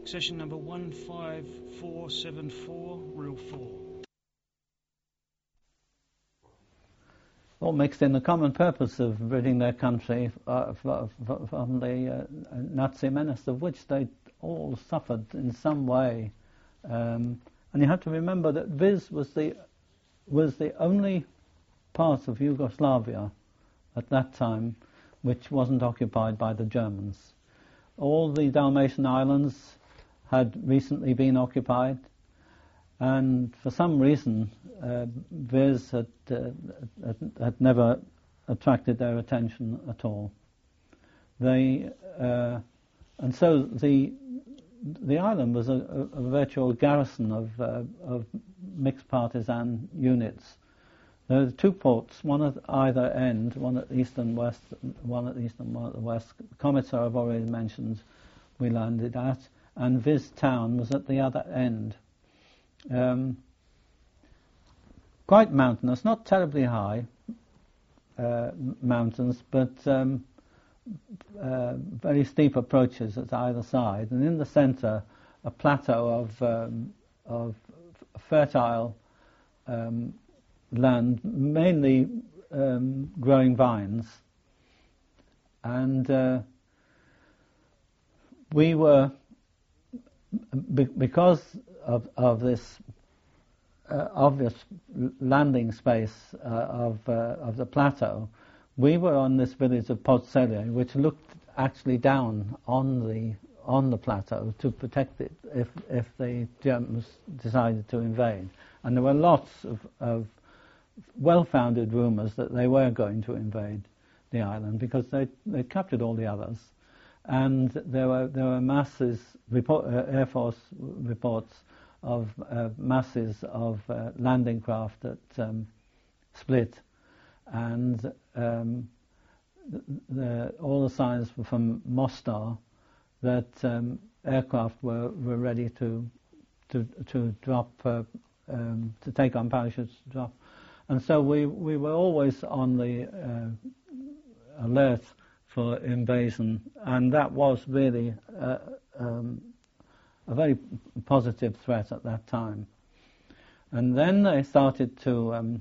Session number 15474, Rule 4. All mixed in the common purpose of ridding their country from the Nazi menace, of which they all suffered in some way. And you have to remember that Vis was the only part of Yugoslavia at that time which wasn't occupied by the Germans. All the Dalmatian islands had recently been occupied, and for some reason Vis had never attracted their attention at all. And so the island was a virtual garrison of mixed partisan units. There were two ports, one at either end, one at east and west, one at east and one at the west. Komica I've already mentioned we landed at, and Vis town was at the other end. Quite mountainous, not terribly high mountains, but very steep approaches at either side, and in the centre a plateau of fertile land, mainly growing vines, and we were, because of this obvious landing space of the plateau, we were on this village of Podselia, which looked actually down on the plateau to protect it if the Germans decided to invade. And there were lots of well-founded rumours that they were going to invade the island because they captured all the others, and there were masses, Air Force reports of masses of landing craft at Split, and all the signs were from Mostar that aircraft were ready to drop, to take on parachutes to drop. And so we were always on the alert for invasion, and that was really a very positive threat at that time. And then they started to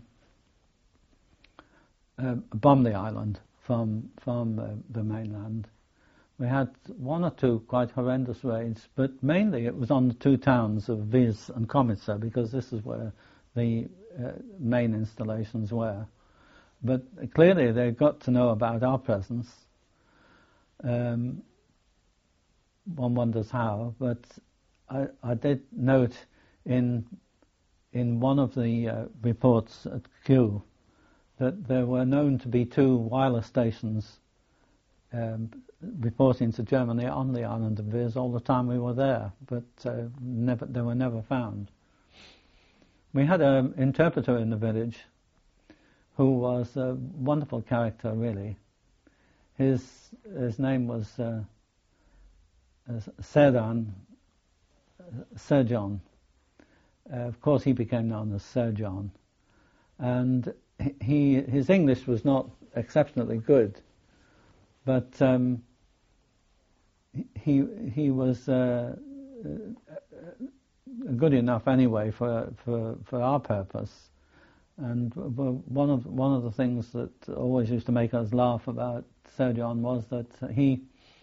bomb the island from the mainland. We had one or two quite horrendous raids, but mainly it was on the two towns of Vis and Komica, because this is where the main installations were. But clearly they got to know about our presence. One wonders how, but I did note in one of the reports at Kew that there were known to be two wireless stations reporting to Germany on the island of Vis all the time we were there, but they were never found. We had an interpreter in the village who was a wonderful character, really. His name was Sir John. Of course, he became known as Sir John, and his English was not exceptionally good, but he was good enough anyway for our purpose. And one of the things that always used to make us laugh about Sir John was that he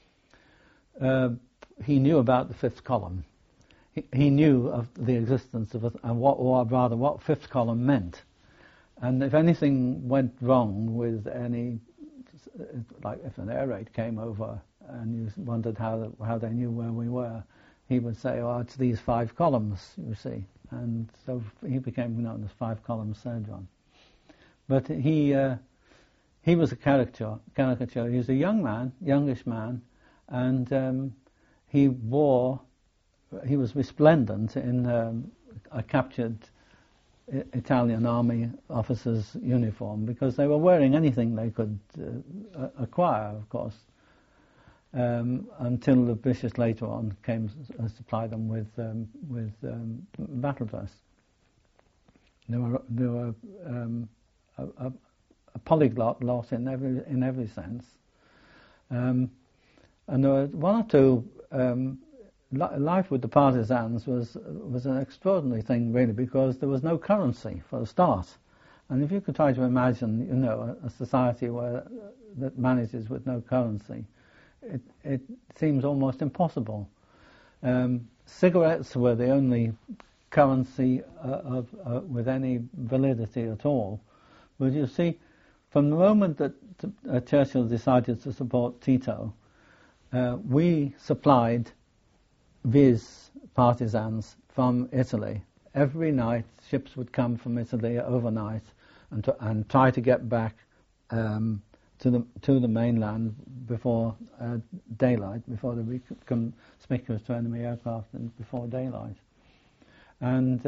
knew about the fifth column. He knew of the existence of what fifth column meant. And if anything went wrong with any, like if an air raid came over and you wondered how they knew where we were, he would say, "Oh, it's these 5 columns, you see." And so he became known as 5 column Sir John. But he was a caricature. He was a youngish man, and he was resplendent in a captured Italian army officer's uniform, because they were wearing anything they could acquire, of course, until the British later on came to supply them with battle dress. There were a polyglot lot in every sense, and there were one or two life with the partisans was an extraordinary thing, really, because there was no currency for a start. And if you could try to imagine, a society that manages with no currency, it seems almost impossible. Cigarettes were the only currency with any validity at all. But you see, from the moment that Churchill decided to support Tito, we supplied Viz partisans from Italy. Every night, ships would come from Italy overnight and try to get back to the mainland before daylight, before they become conspicuous to enemy aircraft, and before daylight. And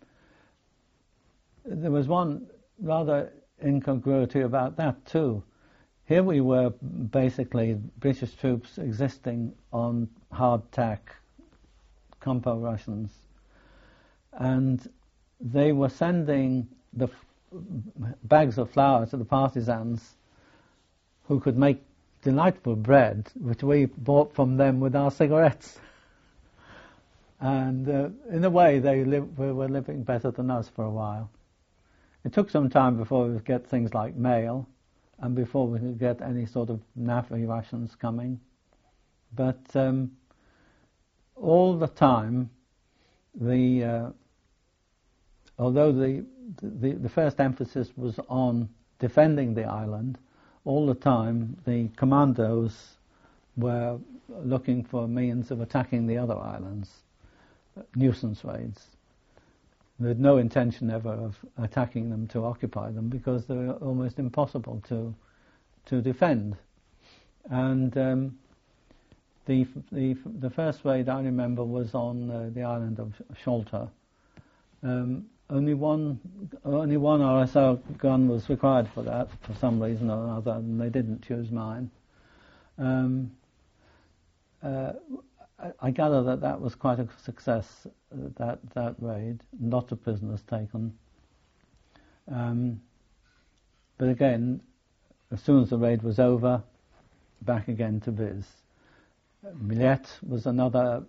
there was one rather incongruity about that too. Here we were, basically British troops existing on hardtack Compo rations, and they were sending the bags of flour to the partisans, who could make delightful bread, which we bought from them with our cigarettes. And in a way, they were living better than us for a while. It took some time before we could get things like mail, and before we could get any sort of NAFI rations coming. But all the time, although the first emphasis was on defending the island, all the time the commandos were looking for means of attacking the other islands, nuisance raids. They had no intention ever of attacking them to occupy them, because they were almost impossible to defend. And the first raid I remember was on the island of Sholto. Only one RSO gun was required for that, for some reason or another, and they didn't choose mine. I gather that was quite a success, that raid. Lots of prisoners taken. But again, as soon as the raid was over, back again to Viz. Millet was another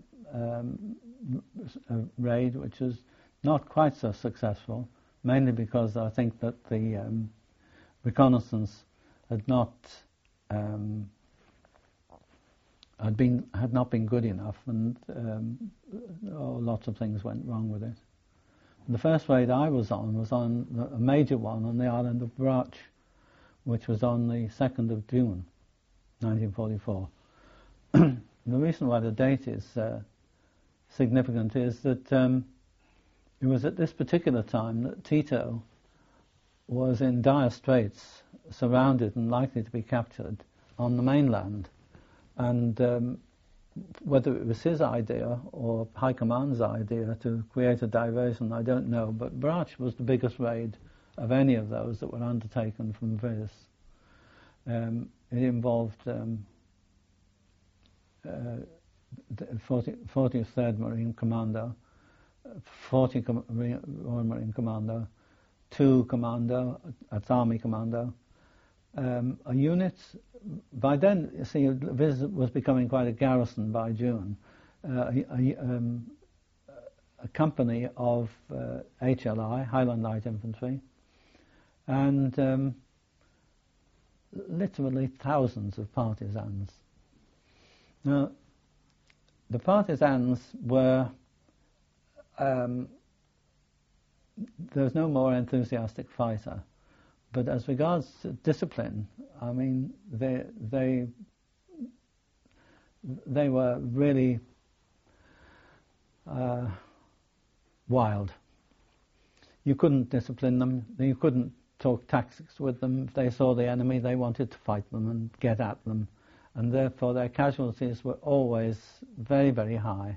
raid which was not quite so successful, mainly because I think that the reconnaissance had not been good enough, and lots of things went wrong with it. The first raid I was on a major one on the island of Brach, which was on the 2nd of June, 1944. The reason why the date is significant is that it was at this particular time that Tito was in dire straits, surrounded and likely to be captured on the mainland. And whether it was his idea or High Command's idea to create a diversion, I don't know, but Brach was the biggest raid of any of those that were undertaken from Viz. It involved 40th 3rd Marine Commando, 40th Royal Marine Commando, 2 Commando, that's Army Commando, a unit. By then, you see, Viz was becoming quite a garrison by June. A company of HLI, Highland Light Infantry, and literally thousands of partisans. Now, the partisans were, there was no more enthusiastic fighter. But as regards to discipline, I mean, they were really wild. You couldn't discipline them. You couldn't talk tactics with them. If they saw the enemy, they wanted to fight them and get at them, and therefore their casualties were always very, very high.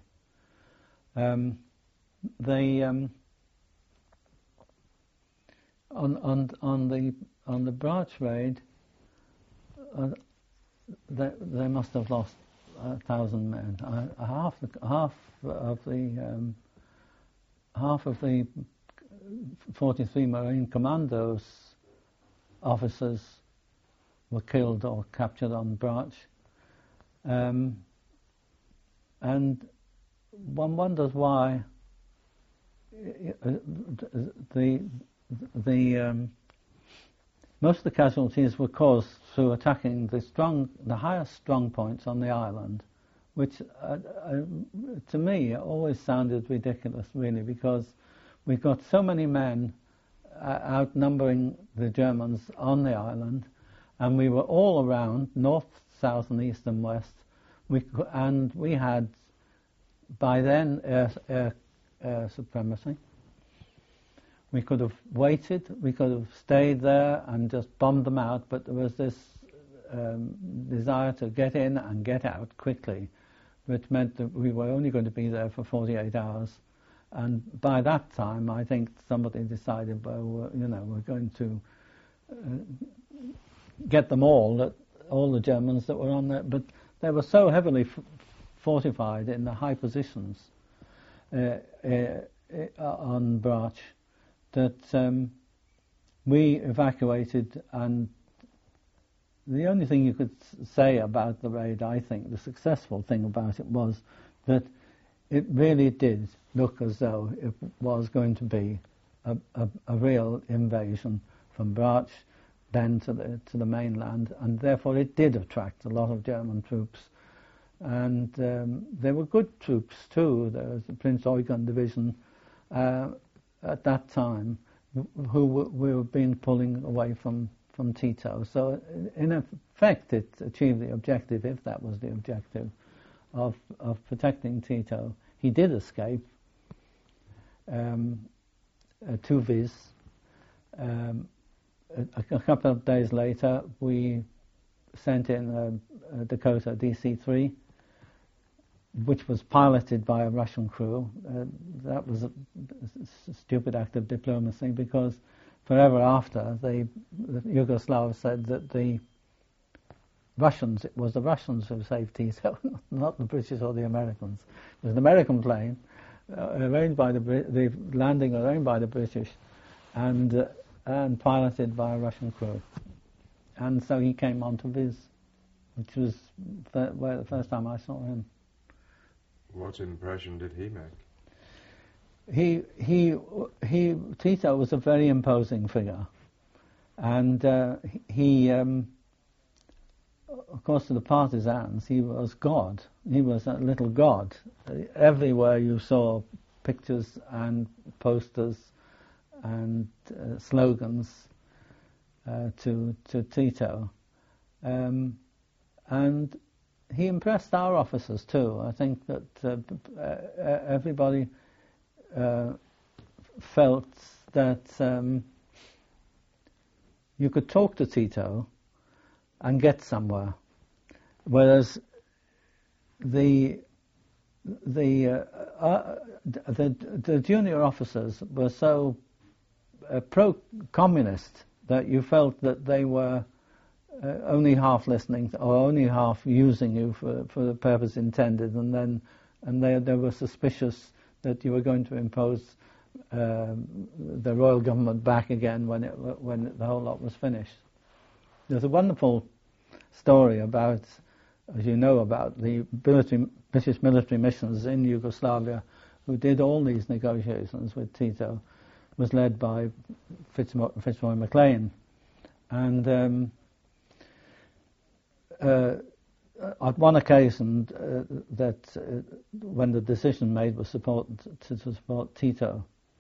On the Brach raid, they must have lost 1,000 men. Half of the 43 Marine Commandos officers were killed or captured on Brach, and one wonders why the most of the casualties were caused through attacking the highest strong points on the island, which to me always sounded ridiculous, really, because we've got so many men outnumbering the Germans on the island, and we were all around, north, south, and east and west. We had, by then, air supremacy. We could have waited, we could have stayed there and just bombed them out, but there was this desire to get in and get out quickly, which meant that we were only going to be there for 48 hours. And by that time, I think somebody decided, well, we're going to get them all the Germans that were on there. But they were so heavily fortified in the high positions on Brach that we evacuated, and the only thing you could say about the raid, I think, the successful thing about it was that it really did look as though it was going to be a real invasion from Brach then to the mainland, and therefore it did attract a lot of German troops. And there were good troops too. There was the Prince Eugen Division at that time who we were pulling away from Tito. So in effect it achieved the objective, if that was the objective, of protecting Tito. He did escape to Vis. A couple of days later we sent in a Dakota DC-3, which was piloted by a Russian crew. That was a stupid act of diplomacy, because forever after, the Yugoslavs said that it was the Russians who saved Tito, not the British or the Americans. It was an American plane, arranged by the landing arranged by the British, and piloted by a Russian crew. And so he came on to Vis, which was the first time I saw him. What impression did he make? Tito was a very imposing figure, and he, of course, to the partisans, he was God. He was a little god. Everywhere you saw pictures and posters and slogans to Tito, and he impressed our officers too. I think that everybody felt that you could talk to Tito and get somewhere, whereas the junior officers were so pro-communist that you felt that they were only half listening or only half using you for the purpose intended, and they were suspicious that you were going to impose the royal government back again when the whole lot was finished. There's a wonderful story about, as you know, about the British military missions in Yugoslavia, who did all these negotiations with Tito. It was led by Fitzroy Maclean, and at one occasion, when the decision made was to support Tito,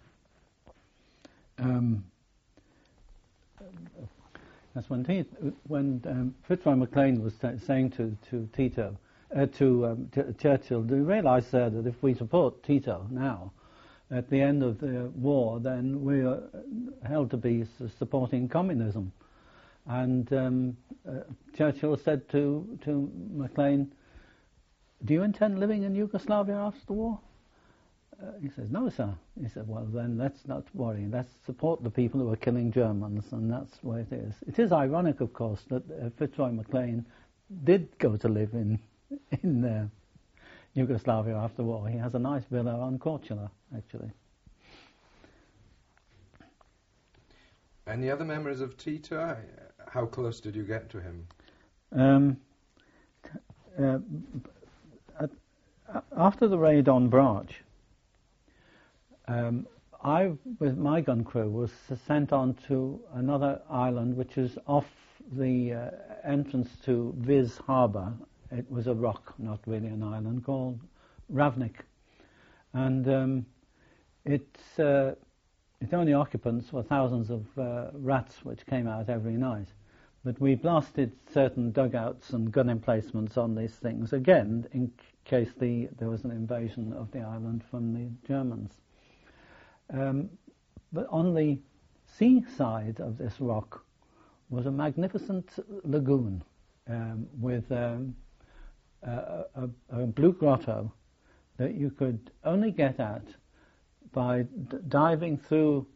that's when Fitzroy Maclean was saying to Tito, to Churchill, do you realise, sir, that if we support Tito now, at the end of the war, then we are held to be supporting communism? And Churchill said to Maclean, do you intend living in Yugoslavia after the war? He says, no, sir. He said, well, then let's not worry. Let's support the people who are killing Germans, and that's where it is. It is ironic, of course, that Fitzroy Maclean did go to live in Yugoslavia after the war. He has a nice villa on Korčula, actually. Any other memories of Tito? How close did you get to him? after the raid on Brach, I, with my gun crew, was sent on to another island which is off the entrance to Vis Harbour. It was a rock, not really an island, called Ravnik. And its only occupants were thousands of rats which came out every night. But we blasted certain dugouts and gun emplacements on these things, again, in case there was an invasion of the island from the Germans. But on the sea side of this rock was a magnificent lagoon with a blue grotto that you could only get at by diving through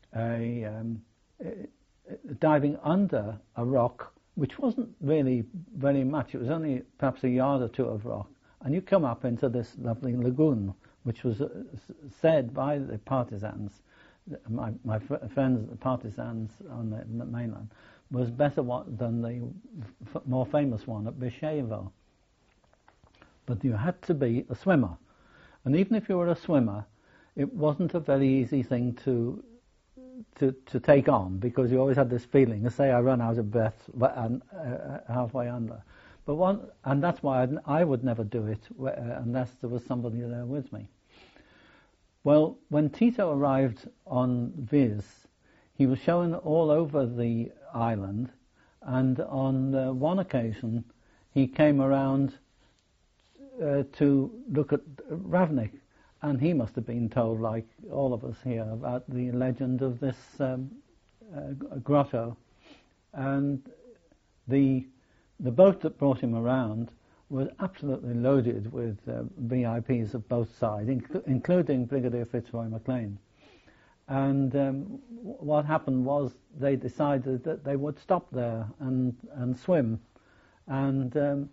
diving under a rock, which wasn't really very much. It was only perhaps a yard or two of rock, and you come up into this lovely lagoon, which was said by the partisans, my friends, the partisans on the mainland, was better than the more famous one at Bishevo. But you had to be a swimmer, and even if you were a swimmer, it wasn't a very easy thing to take on, because you always had this feeling, say I run out of breath and halfway under. And that's why I would never do it unless there was somebody there with me. Well, when Tito arrived on Vis, he was shown all over the island, and on one occasion he came around to look at Ravnik, and he must have been told, like all of us here, about the legend of this grotto. And the boat that brought him around was absolutely loaded with VIPs of both sides, including Brigadier Fitzroy MacLean. And what happened was they decided that they would stop there and swim. And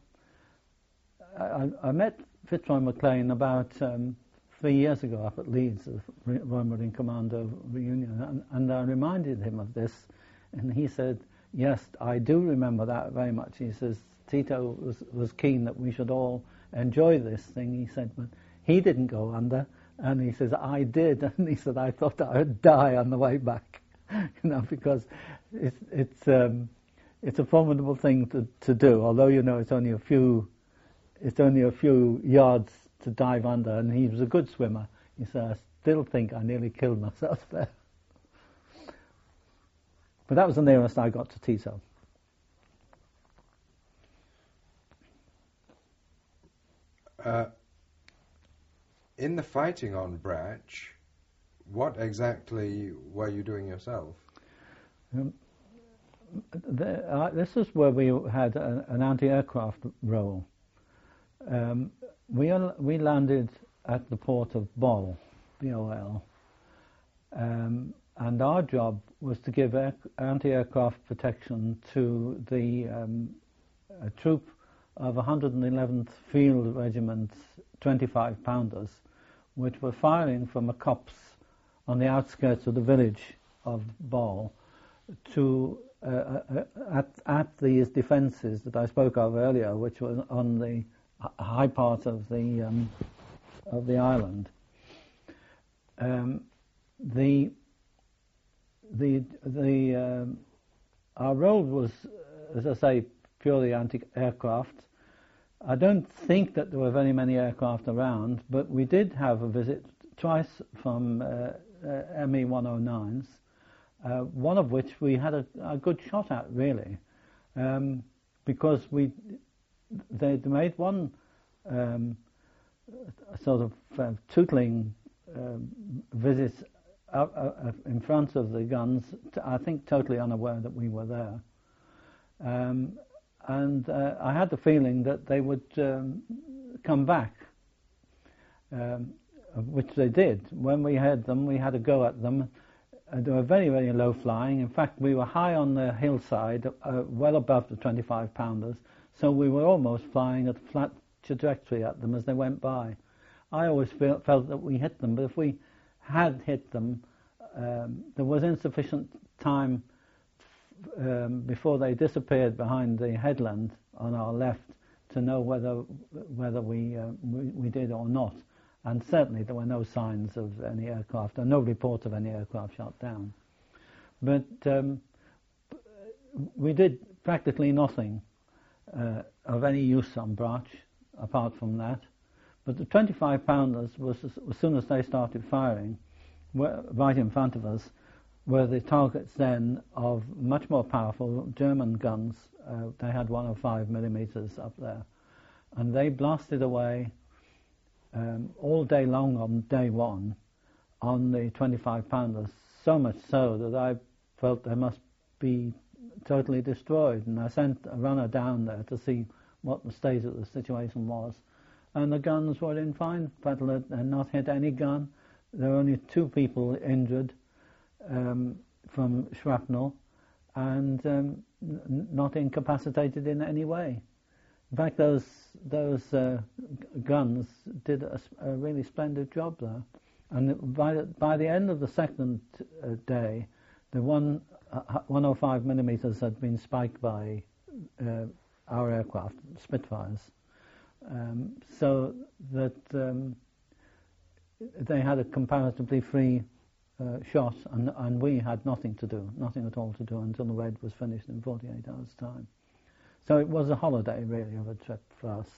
I met Fitzroy MacLean about 3 years ago up at Leeds, the Royal Marine Commando reunion, and I reminded him of this, and he said, yes, I do remember that very much. He says, Tito was keen that we should all enjoy this thing. He said, but he didn't go under, and he says, I did, and he said, I thought I would die on the way back, because it's a formidable thing to do, although it's only a few yards to dive under, and he was a good swimmer. He said, I still think I nearly killed myself there. But that was the nearest I got to Tito. In the fighting on Brach, what exactly were you doing yourself? This is where we had an anti-aircraft role. We landed at the port of Bol, B-O-L, and our job was to give anti-aircraft protection to the a troop of 111th Field Regiment's 25-pounders, which were firing from a copse on the outskirts of the village of Bol to at these defences that I spoke of earlier, which were on the high part of the island. Our role was, as I say, purely anti-aircraft. I don't think that there were very many aircraft around, but we did have a visit twice from ME-109s, one of which we had a good shot at, really, because they made one sort of tootling visit in front of the guns, I think totally unaware that we were there. And I had the feeling that they would come back, which they did. When we had them, we had a go at them. They were very, very low flying. In fact, we were high on the hillside, well above the 25-pounders, so we were almost flying at flat trajectory at them as they went by. I always felt that we hit them, but if we had hit them, there was insufficient time before they disappeared behind the headland on our left to know whether we did or not. And certainly there were no signs of any aircraft, and no reports of any aircraft shot down. But we did practically nothing of any use on Brach, apart from that. But the 25-pounders, as soon as they started firing, were right in front of us, were the targets then of much more powerful German guns. They had 105 millimeters up there. And they blasted away all day long on day one on the 25-pounders, so much so that I felt they must be totally destroyed. And I sent a runner down there to see what the state of the situation was. And the guns were in fine battle. They had not hit any gun. There were only 2 people injured from shrapnel, and not incapacitated in any way. In fact, those guns did a really splendid job there. And by the end of the second day, the 105 millimeters had been spiked by our aircraft, Spitfires, so that they had a comparatively free shot, and we had nothing at all to do until the raid was finished in 48 hours' time. So it was a holiday, really, of a trip for us.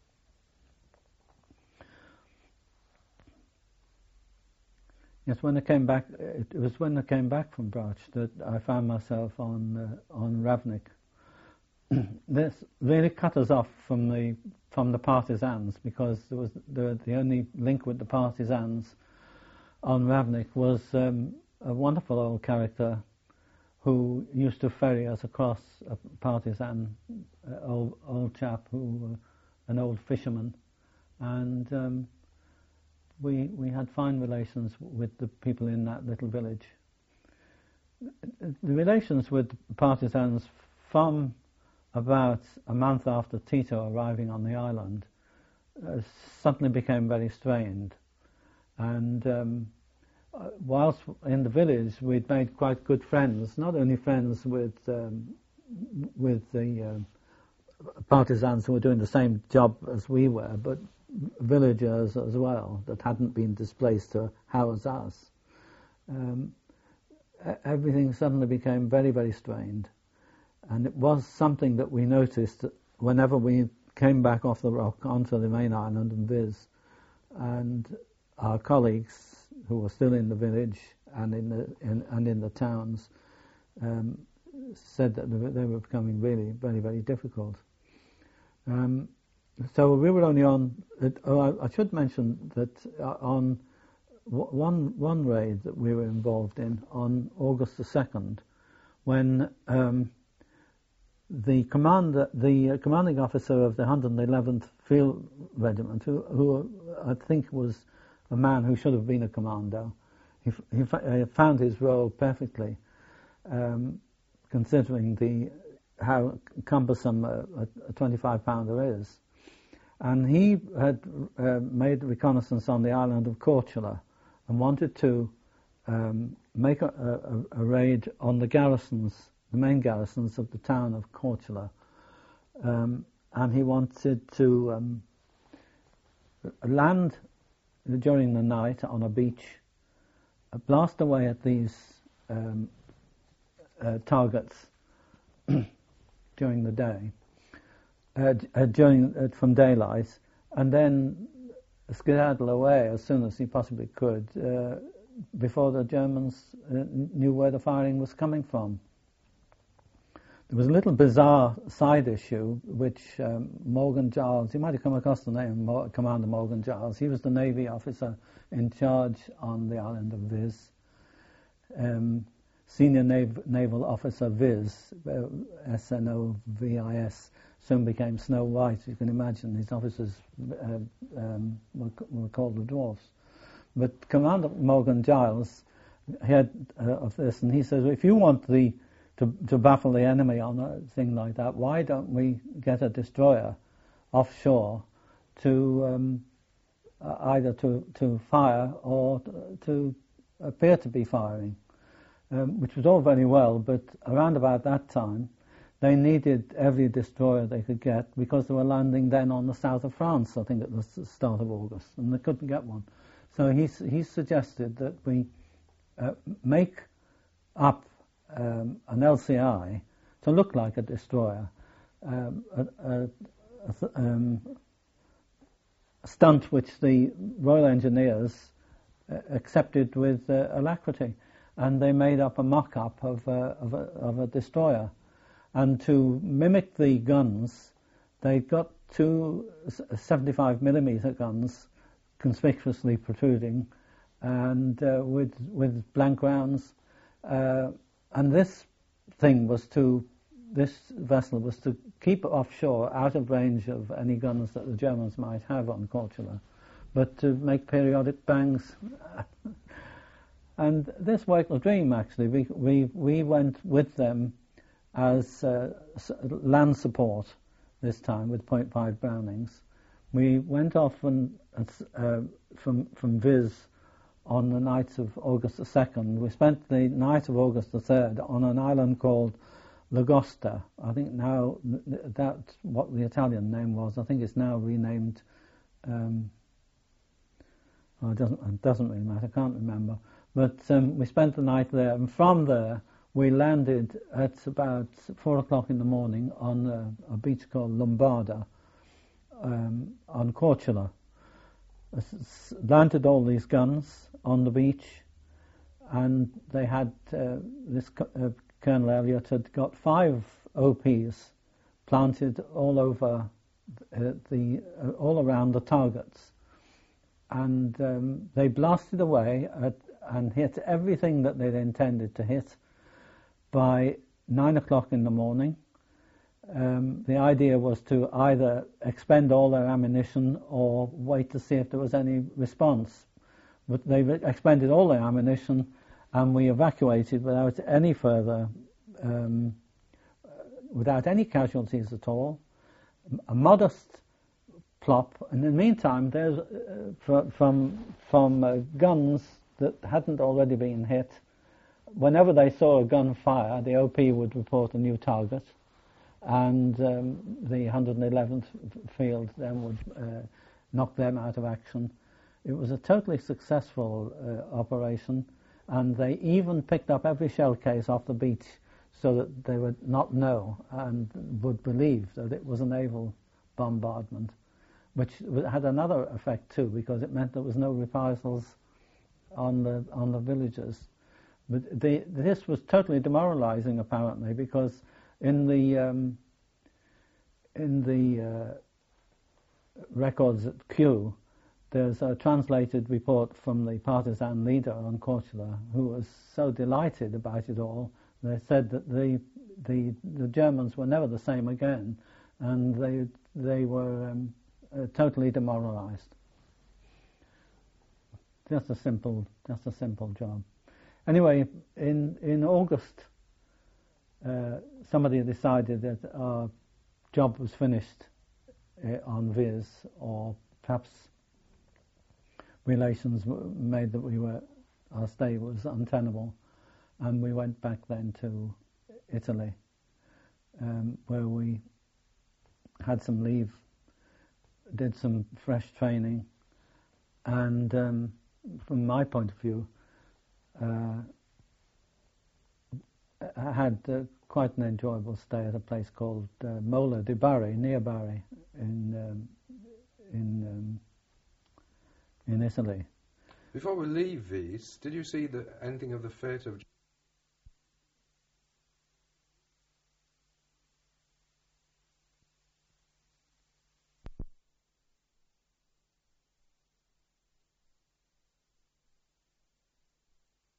Yes, when I came back, it was when I came back from Brach that I found myself on Ravnik. This really cut us off from the partisans, because the only link with the partisans on Ravnik was a wonderful old character who used to ferry us across, a partisan, old chap, an old fisherman, and we had fine relations with the people in that little village. The relations with the partisans from about a month after Tito arriving on the island suddenly became very strained, and whilst in the village we'd made quite good friends, not only friends with the partisans who were doing the same job as we were, but villagers as well that hadn't been displaced to house us. Everything suddenly became very, very strained, and it was something that we noticed whenever we came back off the rock onto the main island and Viz, and our colleagues who were still in the village and in the towns said that they were becoming really very, very difficult. So we were only on. I should mention that on one raid that we were involved in on August the 2nd, when the commanding officer of the 111th Field Regiment, who I think was a man who should have been a commando, he found his role perfectly, considering how cumbersome a 25-pounder is. And he had made reconnaissance on the island of Korčula and wanted to make a raid on the garrisons, the main garrisons of the town of Korčula. And he wanted to land during the night on a beach, blast away at these targets during the day, from daylight, and then skedaddle away as soon as he possibly could before the Germans knew where the firing was coming from. There was a little bizarre side issue which Morgan Giles, you might have come across the name, Commander Morgan Giles. He was the Navy officer in charge on the island of Viz. Senior Naval Officer Viz, S-N-O-V-I-S, soon became Snow White. You can imagine his officers were called the dwarfs. But Commander Morgan Giles heard of this, and he says, if you want to baffle the enemy on a thing like that, why don't we get a destroyer offshore to either to fire or to appear to be firing, which was all very well, but around about that time they needed every destroyer they could get because they were landing then on the south of France, I think at the start of August, and they couldn't get one. So he suggested that we make up an LCI to look like a destroyer, a stunt which the Royal Engineers accepted with alacrity, and they made up a mock-up of a destroyer. And to mimic the guns, they got two 75mm guns conspicuously protruding, and with blank rounds. And this vessel was to keep offshore, out of range of any guns that the Germans might have on Korčula, but to make periodic bangs. And this worked a dream, actually. We went with them as land support this time with .5 Brownings. We went off from Viz on the night of August the 2nd. We spent the night of August the 3rd on an island called Lagosta. I think now that's what the Italian name was. I think it's now renamed. It doesn't really matter. I can't remember. But we spent the night there, and from there we landed at about 4 o'clock in the morning on a beach called Lombarda on Korčula. Landed all these guns on the beach, and they had Colonel Elliot had got 5 OPs planted all over all around the targets, and they blasted away and hit everything that they'd intended to hit by 9 o'clock in the morning. The idea was to either expend all their ammunition or wait to see if there was any response. But they expended all their ammunition, and we evacuated without any further, without any casualties at all. A modest plop, and in the meantime, there's from guns that hadn't already been hit. Whenever they saw a gun fire, the OP would report a new target, and the 111th Field then would knock them out of action. It was a totally successful operation, and they even picked up every shell case off the beach so that they would not know and would believe that it was a naval bombardment, which had another effect too, because it meant there was no reprisals on the villagers. But this was totally demoralizing, apparently, because in the records at Kew, there's a translated report from the partisan leader on Korčula, who was so delighted about it all. They said that the Germans were never the same again, and they were totally demoralized. Just a simple job. Anyway, in August, somebody decided that our job was finished on Viz, or perhaps relations made that our stay was untenable, and we went back then to Italy, where we had some leave, did some fresh training, and from my point of view, I had quite an enjoyable stay at a place called Mola di Bari, near Bari, in Italy. Before we leave Viz, did you see anything of the fate of